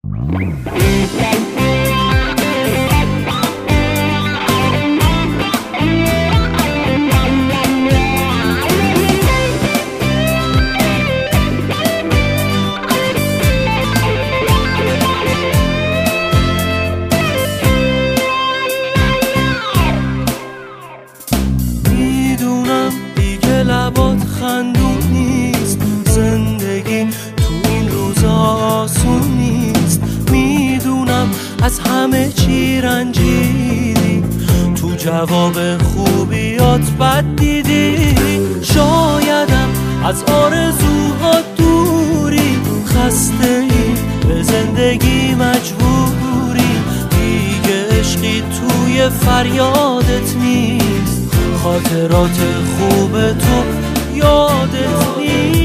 میدونم دیگه لبات خندون نیست، زندگی تو این روزا آسون نیست. میدونم از همه چی رنجیدی، تو جواب خوبیات بد دیدی. شایدم از آرزوها دوری، خسته ای به زندگی مجبوری. دیگه عشقی توی فریادت نیست، خاطرات خوب تو یادت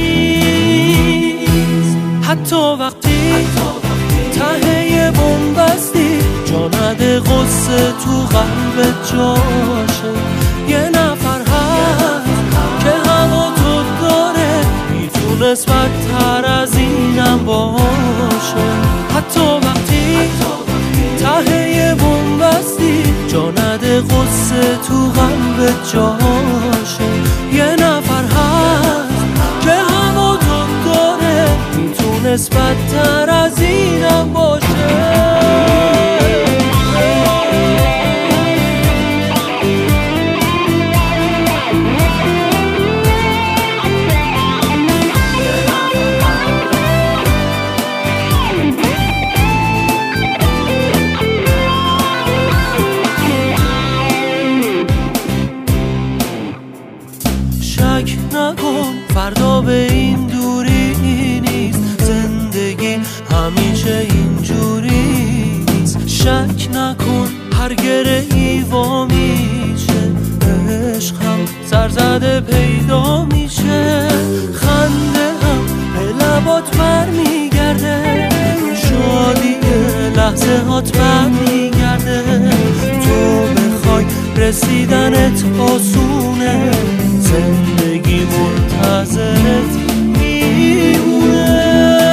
نیست. حتی وقتی ته بنبستی، جا نده غصه تو قلبت جاشه. یه نفر هست که هوا تو داره، میتونست بدتر از اینم باشه. حتی وقتی ته بنبستی، جا نده غصه تو قلبت جاشه. یه نفر هست که هوا تو داره، میتونست بدتر از اینم باشه. شک نکن فردا به این دوری نیست، زندگی همیشه اینجوری نیست. شک نکن هر گره وا میشه، عشق هم سرزده پیدا میشه. خنده هم به لبات برمیگرده، شادی لحظه هات برمیگرده. تو بخوای رسیدنت آسونه، زندگی منتظرت میمونه.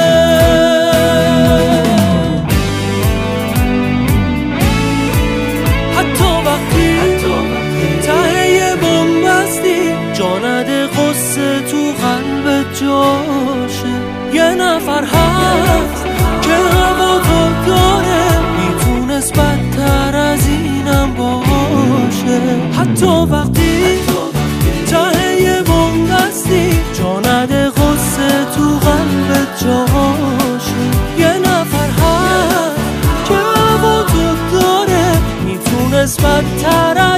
حتی وقتی ته بنبستی، جا نده غصه تو قلبت جاشه. یه نفر هست که هوا تو داره، میتونست بدتر از اینم باشه. حتی وقتی ته بنبستی، جا نده غصه تو قلبت جاشه. یه نفر هست که هوا تو داره، میتونست بدتر